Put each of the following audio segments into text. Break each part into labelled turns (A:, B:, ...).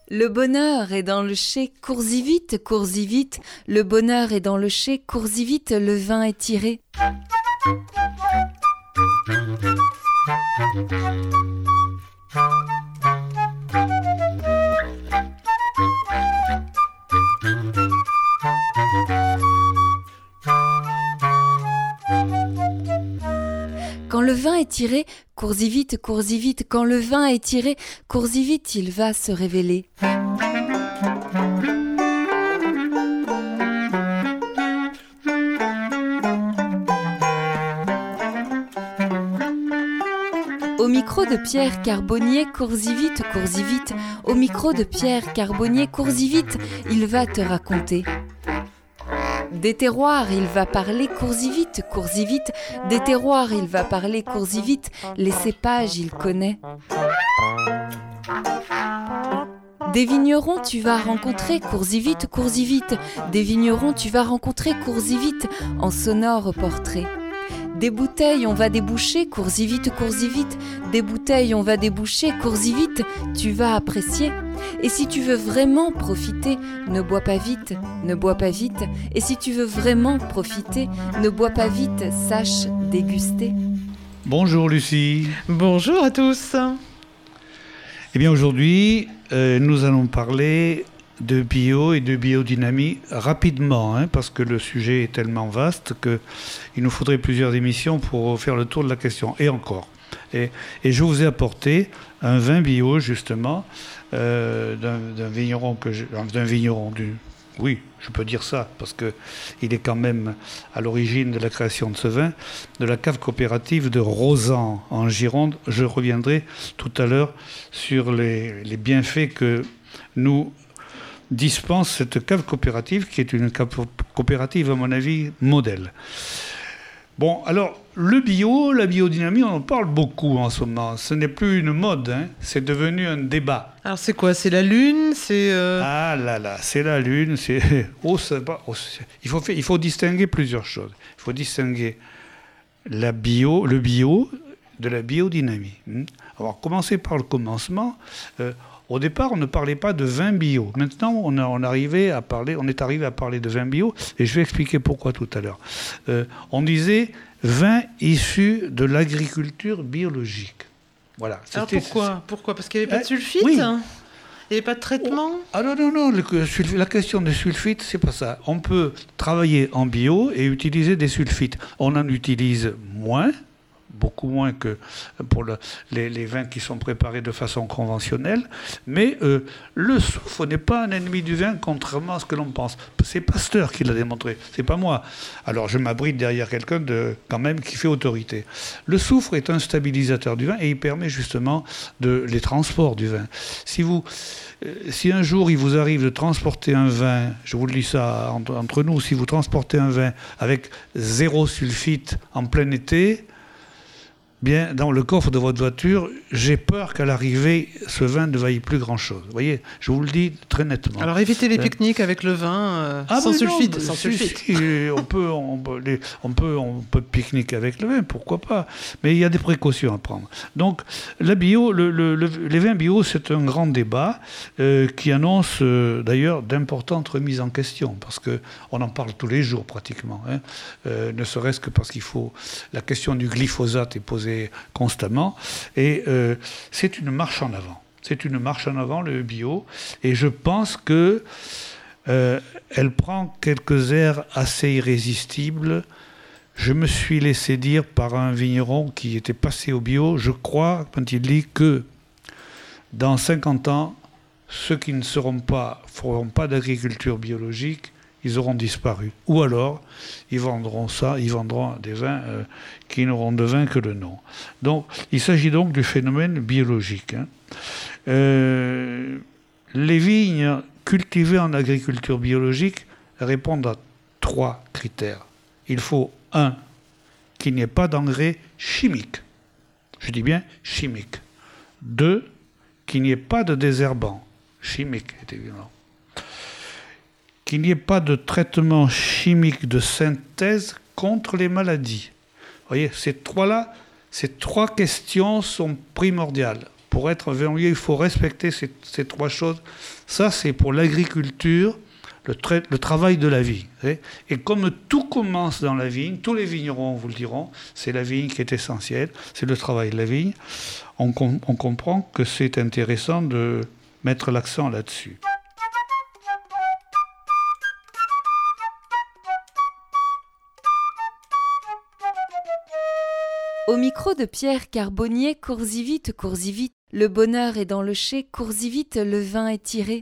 A: Le bonheur est dans le chai, cours-y vite, cours-y vite. Le bonheur est dans le chai, cours-y vite, le vin est tiré. Quand le vin est tiré, cours-y vite, cours-y vite. Quand le vin est tiré, cours-y vite, il va se révéler. Au micro de Pierre Carbonnier, cours-y vite, cours-y vite. Au micro de Pierre Carbonnier, cours-y vite, il va te raconter. Des terroirs, il va parler, cours-y vite, cours-y vite. Des terroirs, il va parler, cours-y vite. Les cépages, il connaît. Des vignerons, tu vas rencontrer, cours-y vite, cours-y vite. Des vignerons, tu vas rencontrer, cours-y vite, en sonore portrait. Des bouteilles, on va déboucher, cours-y vite, cours-y vite. Des bouteilles, on va déboucher, cours-y vite, tu vas apprécier. Et si tu veux vraiment profiter, ne bois pas vite, ne bois pas vite. Et si tu veux vraiment profiter, ne bois pas vite, sache déguster.
B: Bonjour Lucie.
C: Bonjour à tous.
B: Eh bien aujourd'hui, nous allons parler de bio et de biodynamie rapidement, parce que le sujet est tellement vaste qu'il nous faudrait plusieurs émissions pour faire le tour de la question, et encore. Et je vous ai apporté un vin bio, justement, d'un vigneron, oui, je peux dire ça, parce qu'il est quand même à l'origine de la création de ce vin, de la cave coopérative de Rozan, en Gironde. Je reviendrai tout à l'heure sur les bienfaits que nous dispense cette cave coopérative, qui est une cave coopérative, à mon avis, modèle. Bon, alors, le bio, la biodynamie, on en parle beaucoup en ce moment. Ce n'est plus une mode, c'est devenu un débat.
C: Alors, c'est quoi? C'est la Lune?
B: Ah là là, c'est la Lune. Il faut distinguer plusieurs choses. Il faut distinguer le bio de la biodynamie. Alors, commencer par le commencement. Au départ, on ne parlait pas de vin bio. Maintenant, on est arrivé à parler de vin bio, et je vais expliquer pourquoi tout à l'heure. On disait vin issu de l'agriculture biologique. Voilà.
C: Alors pourquoi? Parce qu'il n'y avait pas de sulfite?
B: Oui.
C: Il n'y avait pas de traitement?
B: Ah non, la question des sulfites, c'est pas ça. On peut travailler en bio et utiliser des sulfites. On en utilise moins, beaucoup moins que pour les vins qui sont préparés de façon conventionnelle. Mais le soufre n'est pas un ennemi du vin, contrairement à ce que l'on pense. C'est Pasteur qui l'a démontré, c'est pas moi. Alors je m'abrite derrière quelqu'un quand même qui fait autorité. Le soufre est un stabilisateur du vin et il permet justement les transports du vin. Si un jour il vous arrive de transporter un vin, je vous le dis ça entre nous, si vous transportez un vin avec 0 sulfite en plein été, bien, dans le coffre de votre voiture, j'ai peur qu'à l'arrivée, ce vin ne vaille plus grand-chose. Vous voyez, je vous le dis très nettement.
C: Alors évitez les pique-niques avec le vin sans sulfite. Sans sulfite.
B: On peut pique-niquer avec le vin, pourquoi pas. Mais il y a des précautions à prendre. Donc, la bio, les vins bio, c'est un grand débat qui annonce d'ailleurs d'importantes remises en question, parce qu'on en parle tous les jours pratiquement. Ne serait-ce que parce la question du glyphosate est posée constamment, et c'est une marche en avant. C'est une marche en avant, le bio, et je pense que elle prend quelques airs assez irrésistibles. Je me suis laissé dire par un vigneron qui était passé au bio, je crois, quand il dit que dans 50 ans, ceux qui ne feront pas d'agriculture biologique, ils auront disparu. Ou alors, ils vendront des vins qui n'auront de vin que le nom. Donc, il s'agit donc du phénomène biologique. Les vignes cultivées en agriculture biologique répondent à 3 critères. Il faut, 1, qu'il n'y ait pas d'engrais chimiques. Je dis bien chimiques. 2, qu'il n'y ait pas de désherbants. Chimiques, évidemment. Qu'il n'y ait pas de traitement chimique de synthèse contre les maladies. Vous voyez, ces 3 questions sont primordiales. pour être vigneronnier, il faut respecter ces 3 choses. Ça, c'est pour l'agriculture, le travail de la vigne. Et comme tout commence dans la vigne, tous les vignerons vous le diront, c'est la vigne qui est essentielle, c'est le travail de la vigne. On comprend que c'est intéressant de mettre l'accent là-dessus.
A: Au micro de Pierre Carbonnier, cours-y vite, le bonheur est dans le chai, cours-y vite, le vin est tiré.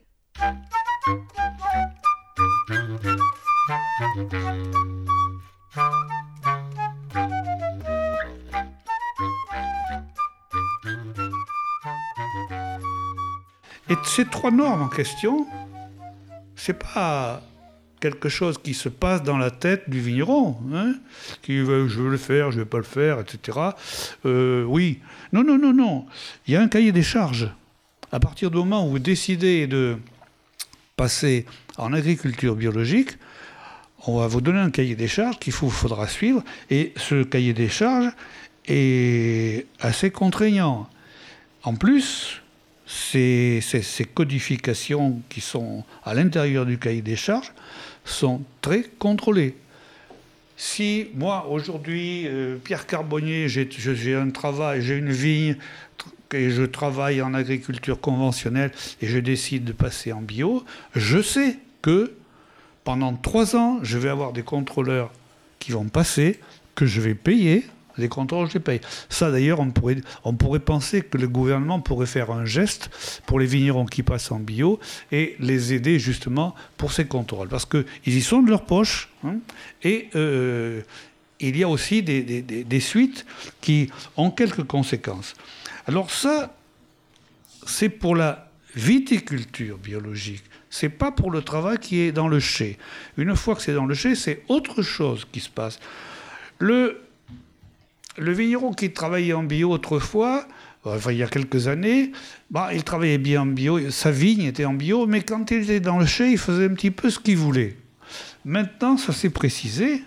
B: Et ces 3 normes en question, c'est pas quelque chose qui se passe dans la tête du vigneron, qui veut, je veux le faire, je ne vais pas le faire, etc. Oui. Non. Il y a un cahier des charges. À partir du moment où vous décidez de passer en agriculture biologique, on va vous donner un cahier des charges qu'il faudra suivre. Et ce cahier des charges est assez contraignant. En plus, ces codifications qui sont à l'intérieur du cahier des charges sont très contrôlées. Si moi, aujourd'hui, Pierre Carbonnier, j'ai un travail, j'ai une vigne et je travaille en agriculture conventionnelle et je décide de passer en bio, je sais que pendant 3 ans, je vais avoir des contrôleurs qui vont passer, que je vais payer. Les contrôles, je les paye. Ça, d'ailleurs, on pourrait penser que le gouvernement pourrait faire un geste pour les vignerons qui passent en bio et les aider justement pour ces contrôles. Parce qu'ils y sont de leur poche. Et il y a aussi des suites qui ont quelques conséquences. Alors ça, c'est pour la viticulture biologique. C'est pas pour le travail qui est dans le chai. Une fois que c'est dans le chai, c'est autre chose qui se passe. Le vigneron qui travaillait en bio autrefois, il y a quelques années, il travaillait bien en bio, sa vigne était en bio, mais quand il était dans le chai, il faisait un petit peu ce qu'il voulait. Maintenant, ça s'est précisé.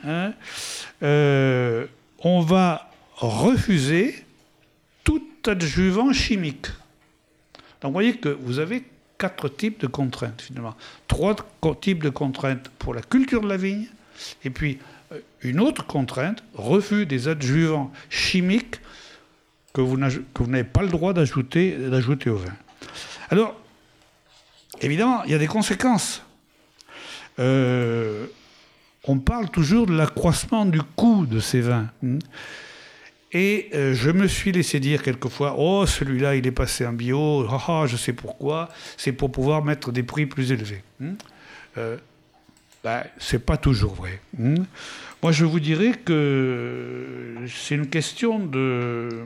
B: On va refuser tout adjuvant chimique. Donc vous voyez que vous avez 4 types de contraintes, finalement. 3 types de contraintes pour la culture de la vigne, et puis une autre contrainte, refus des adjuvants chimiques que vous n'avez pas le droit d'ajouter au vin. Alors, évidemment, il y a des conséquences. On parle toujours de l'accroissement du coût de ces vins. Et je me suis laissé dire quelquefois, celui-là, il est passé en bio, je sais pourquoi, c'est pour pouvoir mettre des prix plus élevés. C'est pas toujours vrai. Moi, je vous dirais que c'est une question de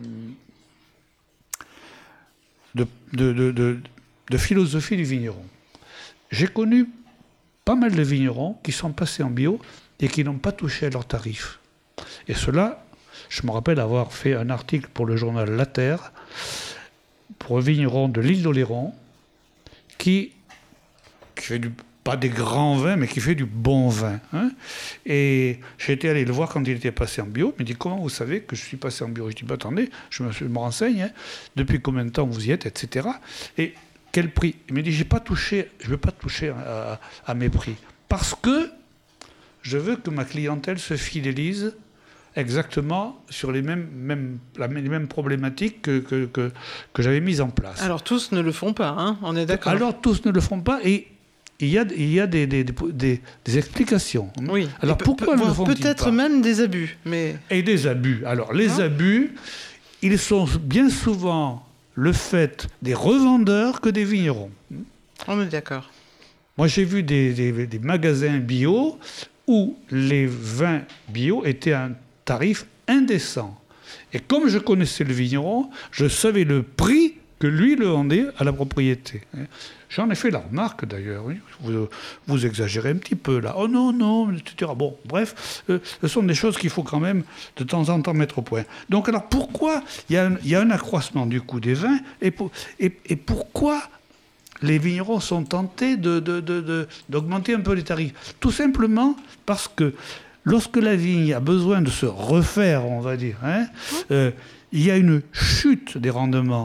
B: philosophie du vigneron. J'ai connu pas mal de vignerons qui sont passés en bio et qui n'ont pas touché à leurs tarifs. Et cela, je me rappelle avoir fait un article pour le journal La Terre, pour un vigneron de l'île d'Oléron, qui fait pas des grands vins, mais qui fait du bon vin. Et j'étais allé le voir quand il était passé en bio. Il me dit, comment vous savez que je suis passé en bio? Je dis, attendez, je me renseigne. Depuis combien de temps vous y êtes, etc. Et quel prix? Il me dit, je ne veux pas toucher à mes prix. Parce que je veux que ma clientèle se fidélise exactement sur les mêmes problématiques que j'avais mises en place.
C: Alors tous ne le font pas, on est d'accord.
B: Alors tous ne le font pas, et il y a des explications.
C: Oui.
B: Alors pourquoi ne le font-ils pas?
C: Peut-être même des abus.
B: Et des abus. Alors les abus, ils sont bien souvent le fait des revendeurs que des vignerons.
C: On est d'accord.
B: Moi j'ai vu des magasins bio où les vins bio étaient à un tarif indécent. Et comme je connaissais le vigneron, je savais le prix que lui le vendait à la propriété. J'en ai fait la remarque d'ailleurs. Oui. Vous exagérez un petit peu là. Oh non, etc. Bon, bref, ce sont des choses qu'il faut quand même de temps en temps mettre au point. Donc alors pourquoi il y a un accroissement du coût des vins et pourquoi les vignerons sont tentés d'augmenter un peu les tarifs? Tout simplement parce que lorsque la vigne a besoin de se refaire, on va dire, il y a une chute des rendements.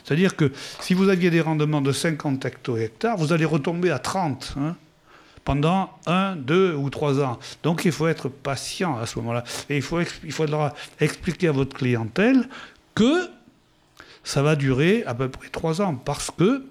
B: C'est-à-dire que si vous aviez des rendements de 50 hecto-hectares, vous allez retomber à 30 pendant 1, 2 ou 3 ans. Donc il faut être patient à ce moment-là. Et il faudra expliquer à votre clientèle que ça va durer à peu près 3 ans parce que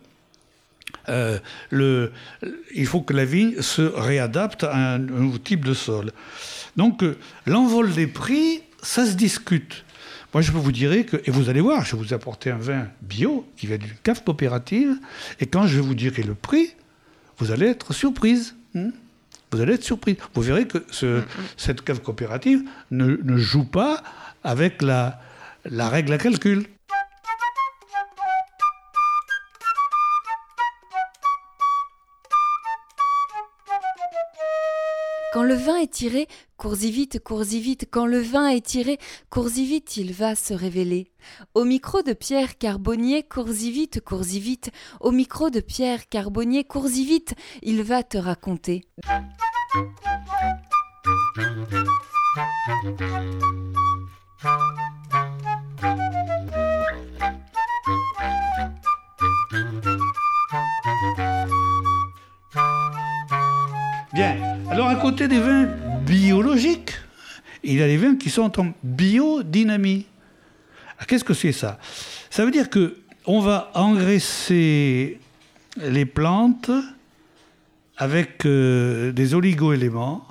B: il faut que la vigne se réadapte à un type de sol. Donc l'envol des prix, ça se discute. Moi, je vous dirais que, et vous allez voir, je vais vous apporter un vin bio qui vient d'une cave coopérative, et quand je vous dirai le prix, vous allez être surprise. Vous allez être surprise. Vous verrez que cette cave coopérative ne joue pas avec la règle à calcul.
A: Quand le vin est tiré, cours-y vite, cours-y vite. Quand le vin est tiré, cours-y vite, il va se révéler. Au micro de Pierre Carbonnier, cours-y vite, cours-y vite. Au micro de Pierre Carbonnier, cours-y vite, il va te raconter.
B: Bien. Alors, à côté des vins biologiques, il y a des vins qui sont en biodynamie. Qu'est-ce que c'est ça? Ça veut dire qu'on va engraisser les plantes avec des oligo-éléments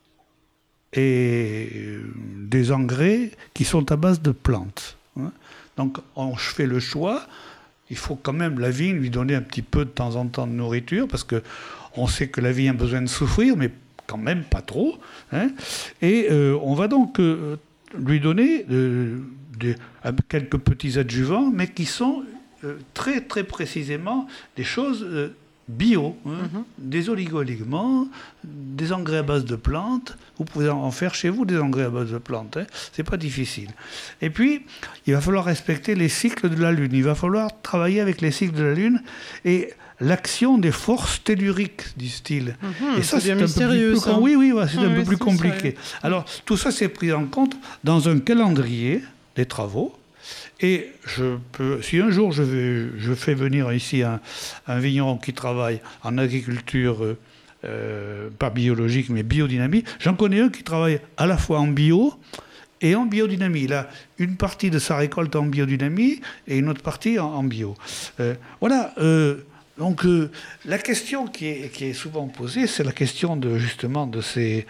B: et des engrais qui sont à base de plantes. Donc, on fait le choix. Il faut quand même, la vigne, lui donner un petit peu de temps en temps de nourriture parce que on sait que la vigne a besoin de souffrir, mais quand même pas trop. Et on va donc lui donner quelques petits adjuvants, mais qui sont très très précisément des choses bio, des oligo-éléments, des engrais à base de plantes. Vous pouvez en faire chez vous des engrais à base de plantes, c'est pas difficile. Et puis, il va falloir respecter les cycles de la Lune. Il va falloir travailler avec les cycles de la Lune et l'action des forces telluriques, disent-ils. Et ça, c'est un peu plus un peu plus compliqué. Alors, tout ça, c'est pris en compte dans un calendrier des travaux. Et si un jour je fais venir ici un vigneron qui travaille en agriculture, pas biologique, mais biodynamie, j'en connais un qui travaille à la fois en bio et en biodynamie. Il a une partie de sa récolte en biodynamie et une autre partie en bio. Voilà. Donc la question qui est souvent posée, c'est la question justement de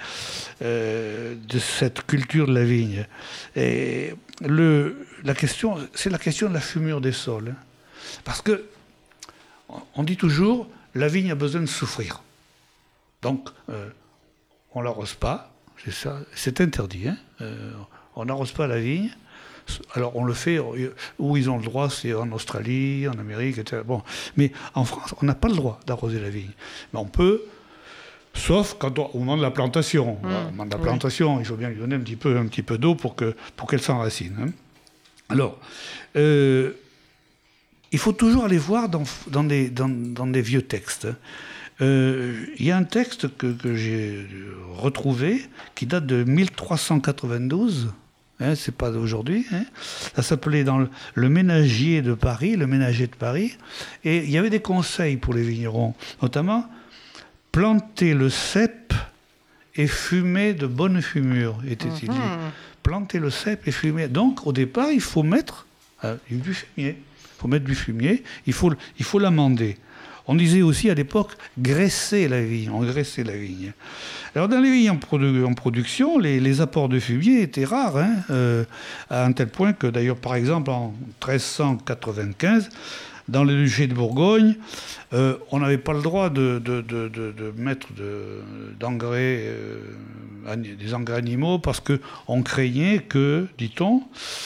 B: cette culture de la vigne. Et c'est la question de la fumure des sols. Parce que on dit toujours, la vigne a besoin de souffrir. Donc on l'arrose pas, c'est interdit. On n'arrose pas la vigne. Alors on le fait où ils ont le droit, c'est en Australie, en Amérique, etc. Bon, mais en France, on n'a pas le droit d'arroser la vigne. Mais on peut, sauf au moment de la plantation. Au moment de la plantation, il faut bien lui donner un petit peu d'eau pour qu'elle s'enracine. Alors, il faut toujours aller voir dans des vieux textes. Il y a un texte que j'ai retrouvé qui date de 1392. C'est pas d'aujourd'hui. Ça s'appelait dans le Ménagier de Paris, et il y avait des conseils pour les vignerons, notamment planter le cep et fumer de bonne fumure, était-il dit. Planter le cep et fumer. Donc au départ, il faut mettre du fumier. Il faut l'amender. On disait aussi à l'époque graisser la vigne. On graissait la vigne. Alors dans les vignes en production, les apports de fumier étaient rares, à un tel point que d'ailleurs, par exemple, en 1395, dans le duché de Bourgogne, on n'avait pas le droit de mettre d'engrais, des engrais animaux, parce qu'on craignait que, dit-on,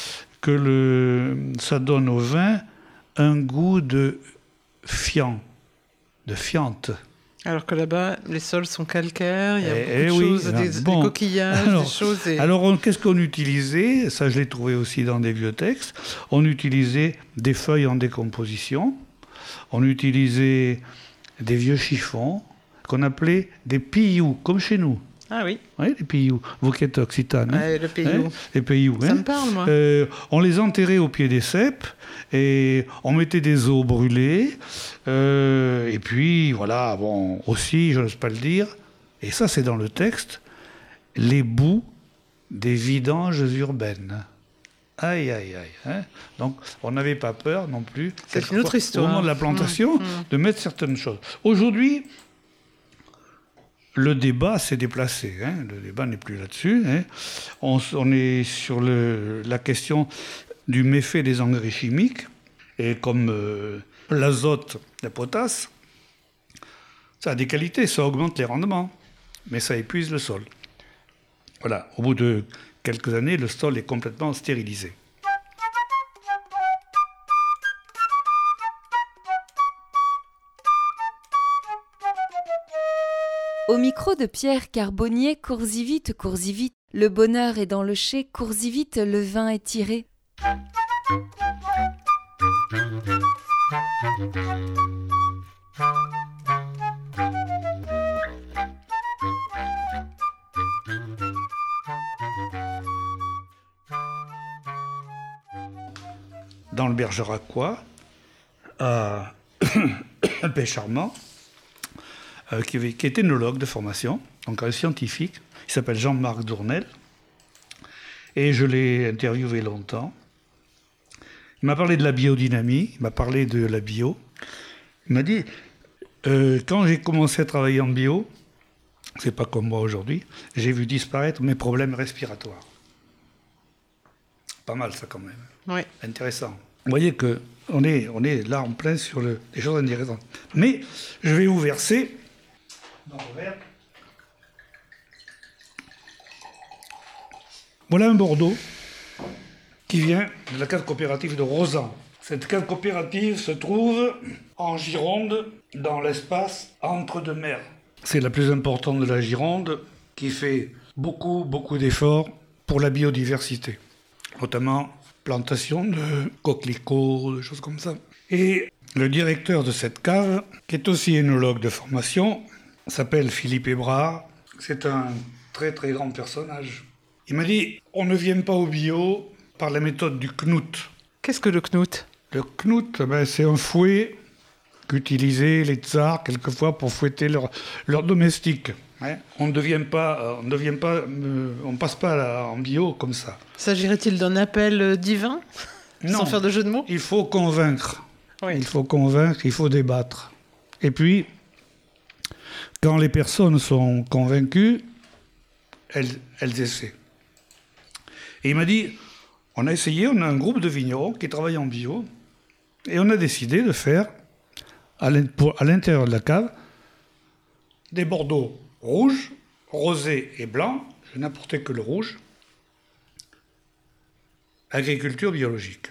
B: ça donne au vin un goût de fiente.
C: Alors que là-bas, les sols sont calcaires, il y a beaucoup de choses, des coquillages, des choses...
B: Alors, qu'est-ce qu'on utilisait? Ça, je l'ai trouvé aussi dans des vieux textes. On utilisait des feuilles en décomposition. On utilisait des vieux chiffons qu'on appelait des pillous, comme chez nous.
C: Ah oui.
B: Oui, les Payous. Vous qui êtes occitane.
C: Le Payou.
B: Les Payous.
C: Ça me parle, moi.
B: On les enterrait au pied des cèpes et on mettait des os brûlés. Et puis, voilà, bon, aussi, je n'ose pas le dire, et ça, c'est dans le texte, les boues des vidanges urbaines. Aïe, aïe, aïe. Hein. Donc, on n'avait pas peur non plus,
C: c'est une autre histoire,
B: au moment de la plantation, de mettre certaines choses. Aujourd'hui, le débat s'est déplacé. Hein. Le débat n'est plus là-dessus. Hein. On est sur la question du méfait des engrais chimiques. Et comme l'azote, la potasse, ça a des qualités, ça augmente les rendements, mais ça épuise le sol. Voilà, au bout de quelques années, le sol est complètement stérilisé.
A: Au micro de Pierre Carbonnier, cours-y vite, le bonheur est dans le chai, cours-y vite, le vin est tiré.
B: Dans le Bergeracois, un père charmant, qui est œnologue de formation, donc un scientifique, il s'appelle Jean-Marc Dournel, et je l'ai interviewé longtemps. Il m'a parlé de la biodynamie, il m'a parlé de la bio. Il m'a dit, quand j'ai commencé à travailler en bio, c'est pas comme moi aujourd'hui, j'ai vu disparaître mes problèmes respiratoires. Pas mal ça quand même.
C: Oui.
B: Intéressant. Vous voyez qu'on est là en plein sur des choses intéressantes. Mais je vais vous verser dans le verre. Voilà un Bordeaux qui vient de la cave coopérative de Rozan. Cette cave coopérative se trouve en Gironde, dans l'espace entre-deux-mers. C'est la plus importante de la Gironde, qui fait beaucoup d'efforts pour la biodiversité, notamment plantation de coquelicots, de choses comme ça. Et le directeur de cette cave, qui est aussi œnologue de formation, s'appelle Philippe Hébrard. C'est un très grand personnage. Il m'a dit, on ne vient pas au bio par la méthode du knout.
C: Qu'est-ce que le knout ?
B: Le knout, c'est un fouet qu'utilisaient les tsars quelquefois pour fouetter leurs domestiques. Hein. On passe pas en bio comme ça.
C: S'agirait-il d'un appel divin ?
B: Non,
C: sans faire de jeu de mots ?
B: Il faut convaincre.
C: Oui.
B: Il faut convaincre, il faut débattre. Et puis, quand les personnes sont convaincues, elles essaient. Et il m'a dit, on a essayé, on a un groupe de vignerons qui travaillent en bio, et on a décidé de faire, à l'intérieur de la cave, des Bordeaux rouges, rosés et blancs, je n'apportais que le rouge, agriculture biologique.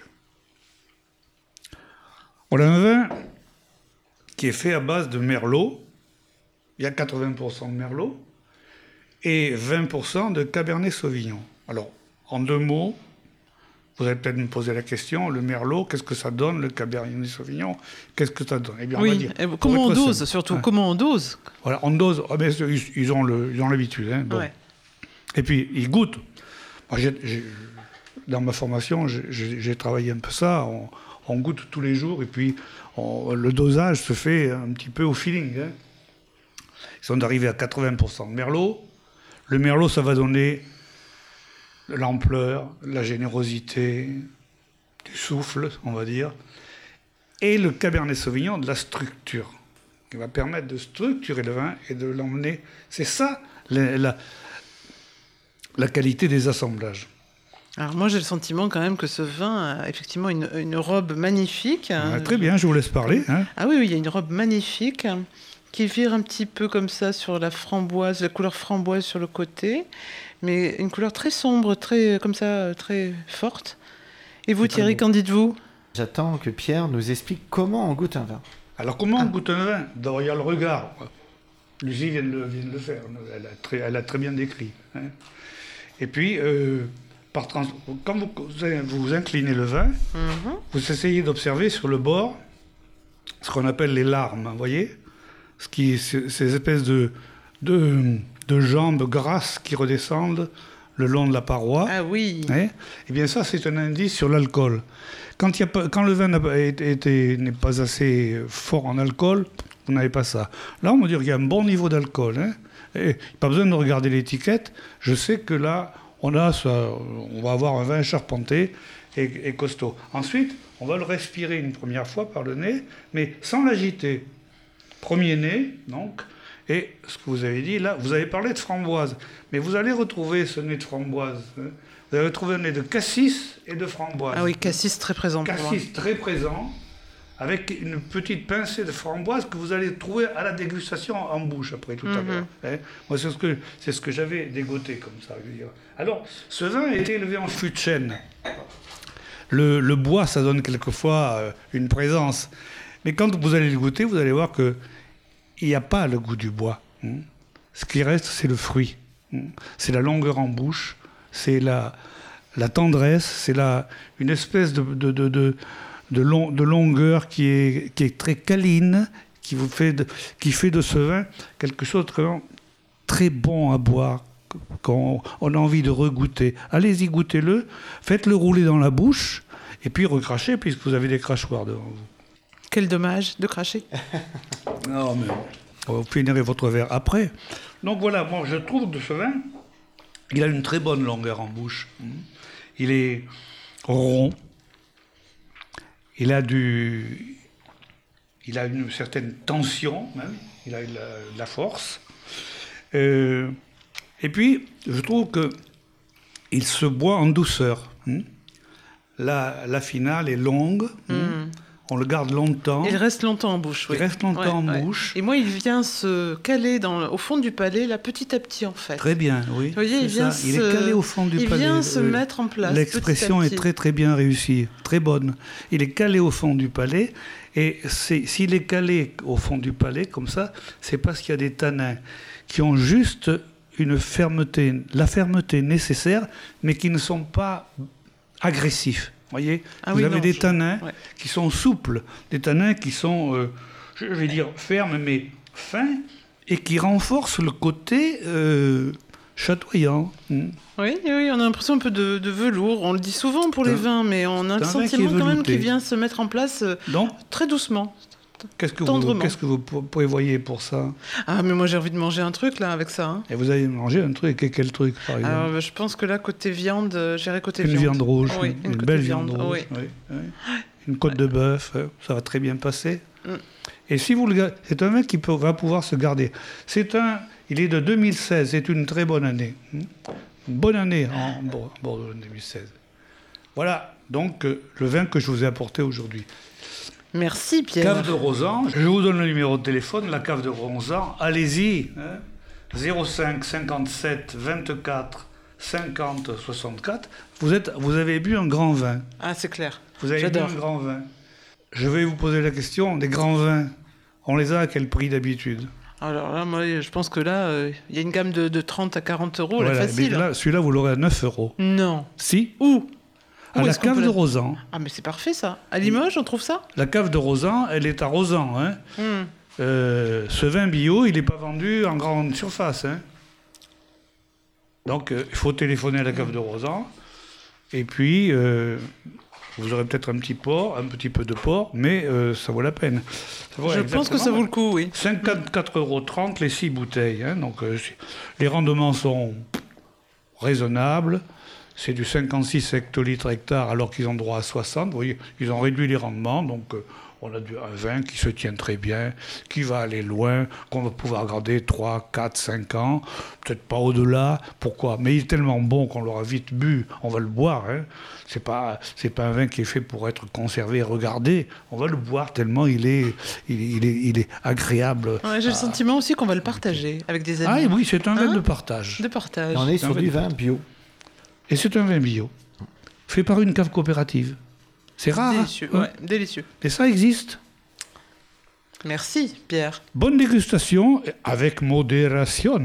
B: On a un vin qui est fait à base de merlot, il y a 80% de merlot, et 20% de cabernet sauvignon. Alors, en 2 mots, vous allez peut-être me poser la question, le merlot, qu'est-ce que ça donne, le cabernet sauvignon, qu'est-ce que ça donne ? Eh bien,
C: oui,
B: on va dire,
C: comment on dose, surtout, comment on dose ?
B: Voilà, on dose, ils ont l'habitude. Hein, bon. Ouais. Et puis, ils goûtent. Moi, dans ma formation, j'ai travaillé un peu ça, on goûte tous les jours, et puis le dosage se fait un petit peu au feeling. Hein. Ils sont arrivés à 80% de merlot. Le merlot, ça va donner l'ampleur, la générosité, du souffle, on va dire. Et le cabernet sauvignon, de la structure, qui va permettre de structurer le vin et de l'emmener. C'est ça, la qualité des assemblages.
C: Alors moi, j'ai le sentiment quand même que ce vin a effectivement une robe magnifique.
B: Ah, très bien, je vous laisse parler. Hein.
C: Ah oui, il y a une robe magnifique qui vire un petit peu comme ça sur la framboise, la couleur framboise sur le côté, mais une couleur très sombre, très comme ça, très forte. Et vous, Thierry, qu'en dites-vous ?
D: J'attends que Pierre nous explique comment on goûte un vin.
B: Alors, comment on goûte un vin ? D'abord, il y a le regard. Lucie vient de le faire. Elle a très bien décrit. Hein. Et puis, quand vous inclinez le vin, vous essayez d'observer sur le bord ce qu'on appelle les larmes, vous voyez ? Ces espèces de de jambes grasses qui redescendent le long de la paroi.
C: Ah oui.
B: Eh bien ça, c'est un indice sur l'alcool. Quand le vin n'est pas assez fort en alcool, vous n'avez pas ça. Là, on va dire qu'il y a un bon niveau d'alcool. Hein. Et pas besoin de regarder l'étiquette. Je sais que là, on va avoir un vin charpenté et costaud. Ensuite, on va le respirer une première fois par le nez, mais sans l'agiter. Premier nez, donc. Et ce que vous avez dit, là, vous avez parlé de framboise. Mais vous allez retrouver ce nez de framboise. Hein. Vous allez retrouver un nez de cassis et de framboise.
C: Ah oui, cassis très présent pour moi.
B: Cassis très présent, avec une petite pincée de framboise que vous allez trouver à la dégustation en bouche après tout à l'heure. Hein. Moi, c'est ce que j'avais dégoté comme ça. Je veux dire. Alors, ce vin a été élevé en fût de chêne. Le bois, ça donne quelquefois une présence. Mais quand vous allez le goûter, vous allez voir qu'il n'y a pas le goût du bois. Hein. Ce qui reste, c'est le fruit. Hein. C'est la longueur en bouche, c'est la tendresse, c'est une espèce de longueur qui est très câline, qui fait de ce vin quelque chose de très bon à boire, qu'on a envie de regoûter. Allez-y, goûtez-le, faites-le rouler dans la bouche, et puis recrachez, puisque vous avez des crachoirs devant vous.
C: Quel dommage de cracher.
B: Non, mais vous finirez votre verre après. Donc voilà, moi je trouve que ce vin, il a une très bonne longueur en bouche. Il est rond. Il a une certaine tension, même. Il a de la force. Et puis, je trouve qu'il se boit en douceur. La finale est longue. On le garde longtemps.
C: Il reste longtemps en bouche, oui.
B: Il reste longtemps en bouche.
C: Et moi, il vient se caler au fond du palais, là, petit à petit, en fait.
B: Très bien, oui.
C: Vous voyez, il
B: est calé au fond du palais.
C: Il vient se mettre en place.
B: L'expression est très, très bien réussie, très bonne. Il est calé au fond du palais. Et s'il est calé au fond du palais, comme ça, c'est parce qu'il y a des tanins qui ont juste la fermeté nécessaire, mais qui ne sont pas agressifs. Voyez, vous avez des tanins qui sont souples, des tanins qui sont, je vais dire, fermes mais fins, et qui renforcent le côté chatoyant.
C: Oui, on a l'impression un peu de velours. On le dit souvent pour les vins, mais on a le sentiment quand même qu'il vient se mettre en place très doucement.
B: Qu'est-ce que vous prévoyez pour ça?
C: Ah, mais moi j'ai envie de manger un truc là avec ça. Hein.
B: Et vous allez manger un truc, et quel truc par exemple?
C: Alors, je pense que là, côté viande, j'irai côté viande.
B: Une viande rouge,
C: oui,
B: une belle viande rouge. Oui. Une côte de bœuf, ça va très bien passer. Et si vous c'est un vin qui va pouvoir se garder. Il est de 2016, c'est une très bonne année. Une bonne année en Bordeaux 2016. Voilà donc le vin que je vous ai apporté aujourd'hui.
C: Merci Pierre.
B: Cave de Rozan, je vous donne le numéro de téléphone, la cave de Rozan, allez-y, 05 57 24 50 64. Vous avez bu un grand vin.
C: Ah, c'est clair.
B: Vous avez bu un grand vin. Je vais vous poser la question, des grands vins, on les a à quel prix d'habitude?
C: Alors là, moi, je pense que là, il y a une gamme de 30 à 40 euros,
B: voilà,
C: là, facile.
B: Là, celui-là, vous l'aurez à 9 euros.
C: Non.
B: Si.
C: Où
B: à la cave de Rozan.
C: Ah, mais c'est parfait, ça. À Limoges, on trouve ça?
B: La cave de Rozan, elle est à Rozan. Hein. Ce vin bio, il n'est pas vendu en grande surface. Hein. Donc, il faut téléphoner à la cave de Rozan. Et puis, vous aurez peut-être un petit peu de porc, mais ça vaut la peine.
C: Je pense que ça vaut le coup, oui.
B: 54,30 € les 6 bouteilles. Hein. Donc, les rendements sont raisonnables. C'est du 56 hectolitres hectare alors qu'ils ont droit à 60. Vous voyez, ils ont réduit les rendements. Donc, on a un vin qui se tient très bien, qui va aller loin, qu'on va pouvoir garder 3, 4, 5 ans. Peut-être pas au-delà. Pourquoi? Mais il est tellement bon qu'on l'aura vite bu. On va le boire. Hein. C'est pas un vin qui est fait pour être conservé et regardé. On va le boire tellement il est agréable.
C: Ouais, j'ai le sentiment aussi qu'on va le partager avec des amis.
B: Ah oui, c'est un vin de partage.
C: De partage.
D: Et on est sur du vin bio.
B: Et c'est un vin bio, fait par une cave coopérative. C'est rare.
C: Délicieux,
B: hein.
C: ouais, délicieux.
B: Et ça existe.
C: Merci, Pierre.
B: Bonne dégustation avec modération.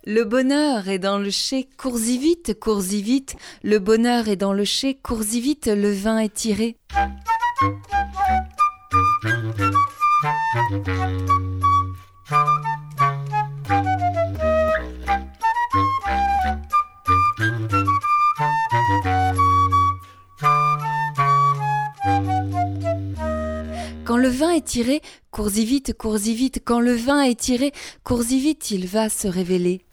A: Le bonheur est dans le chai, cours-y vite, cours-y vite. Le bonheur est dans le chai, cours-y vite, le vin est tiré. Quand le vin est tiré, cours-y vite, cours-y vite. Quand le vin est tiré, cours-y vite, il va se révéler.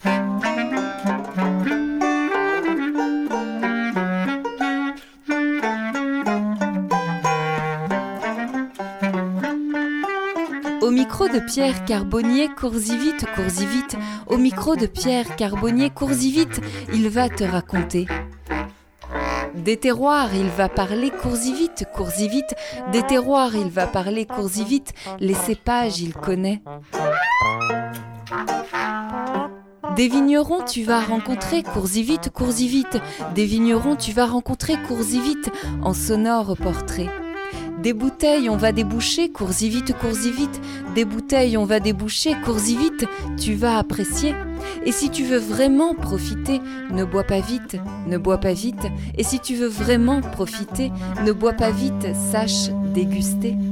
A: Au micro de Pierre Carbonnier, cours-y vite, cours-y vite. Au micro de Pierre Carbonnier, cours-y vite, il va te raconter. Des terroirs, il va parler, cours-y vite, cours-y vite. Des terroirs, il va parler, cours-y vite. Les cépages, il connaît. Des vignerons, tu vas rencontrer, cours-y vite, cours-y vite. Des vignerons, tu vas rencontrer, cours-y vite, en sonore portrait. Des bouteilles, on va déboucher, cours-y vite, cours-y vite. Des bouteilles, on va déboucher, cours-y vite, tu vas apprécier. Et si tu veux vraiment profiter, ne bois pas vite, ne bois pas vite. Et si tu veux vraiment profiter, ne bois pas vite, sache déguster.